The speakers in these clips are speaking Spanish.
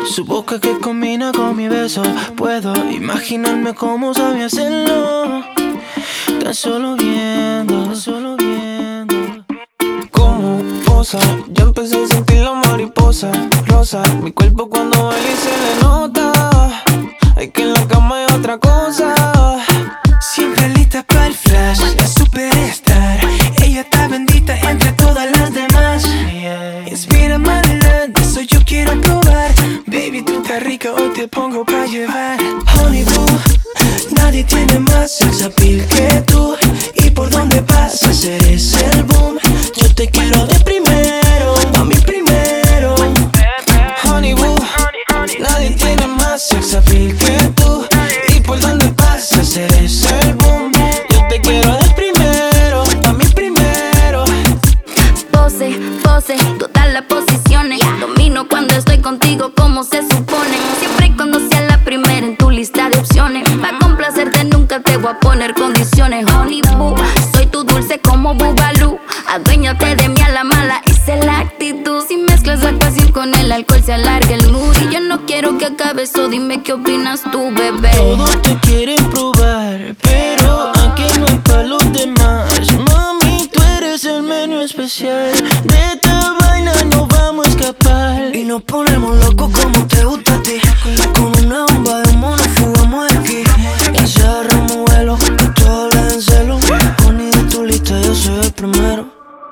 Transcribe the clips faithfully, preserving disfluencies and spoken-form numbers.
Su boca que combina con mi beso. Puedo imaginarme cómo sabe hacerlo. Tan solo viendo, tan solo viendo cómo posa. Ya empecé a sentir la mariposa rosa. Mi cuerpo cuando baila y se le nota. Hay que en la cama hay otra cosa. Siempre lista para el flash, la superstar. Ella está bendita entre todas las demás. Yeah. Inspírame adelante, eso yo quiero probar. Baby, tú estás rica, hoy te pongo pa' llevar. Honey boo, nadie tiene más sex appeal que tú. Y por donde pasas eres el boom. Yo te quiero de primero, a mí primero. Honey boo, nadie tiene más sex appeal que tú. Y por donde pasas eres el boom. Yo te quiero de primero, a mí primero. Pose, pose, todas las posiciones. Domino cuando estoy contigo como se supone. Siempre y cuando sea la primera en tu lista de opciones. Pa' complacerte nunca te voy a poner condiciones. Honey boo, soy tu dulce como Bubalú. Aduéñate de mí a la mala, esa es la actitud. Si mezclas la pasión con el alcohol se alarga el mood. Y yo no quiero que acabe eso, dime qué opinas tú, bebé. Todos te quieren probar, pero aquí no hay pa' los demás. Mami, tú eres el menú especial. De esta vaina no vamos a escapar. Y nos ponemos locos como te gusta a ti. Con una bomba de humo nos fugamos de aquí. Y se agarramos vuelo, que todos le den celo. Honey, de tu lista yo soy el primero.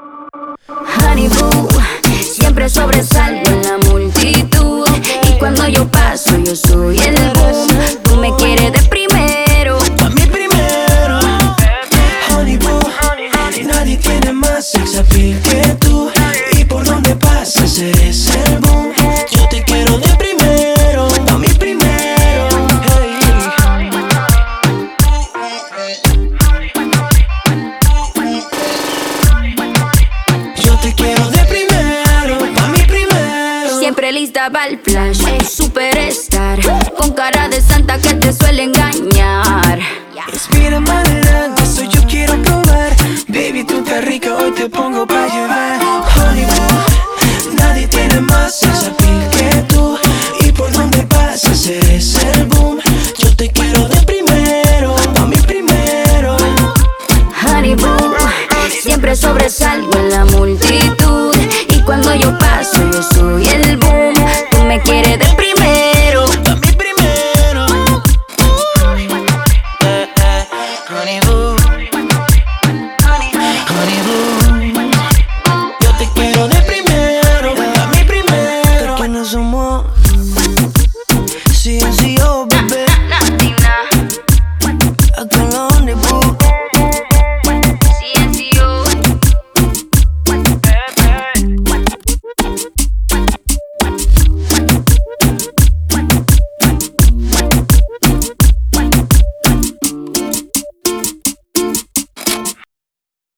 Honey boo, siempre sobresalgo en la multitud. Y cuando yo paso yo soy el boom. Tú me quieres de primero, A mí primero. Honey boo, nadie tiene más sex appeal que tú. Y por donde pasas eres el boom. Yo te quiero de primero, a mí primero. Hey. Yo te quiero de primero, a mí primero. siempre lista para el flash. Superstar, con cara de santa que te suele engañar. Inspírame adelante, eso yo quiero probar. Baby, tú estás rica, hoy te pongo pa' llevar. Honey boo, nadie tiene más sex appeal que tú. Y por donde pasas eres el boom. Yo te quiero de primero, a mí primero. Honey boo, siempre sobresalgo en la multitud. Y cuando yo paso yo soy el boom. Tú me quieres de primero, A mí primero. Eh, eh, honey boo. Honey boo. Yo te quiero de primero, a mí primero. ¿Quiénes somos? C N C O, bebé.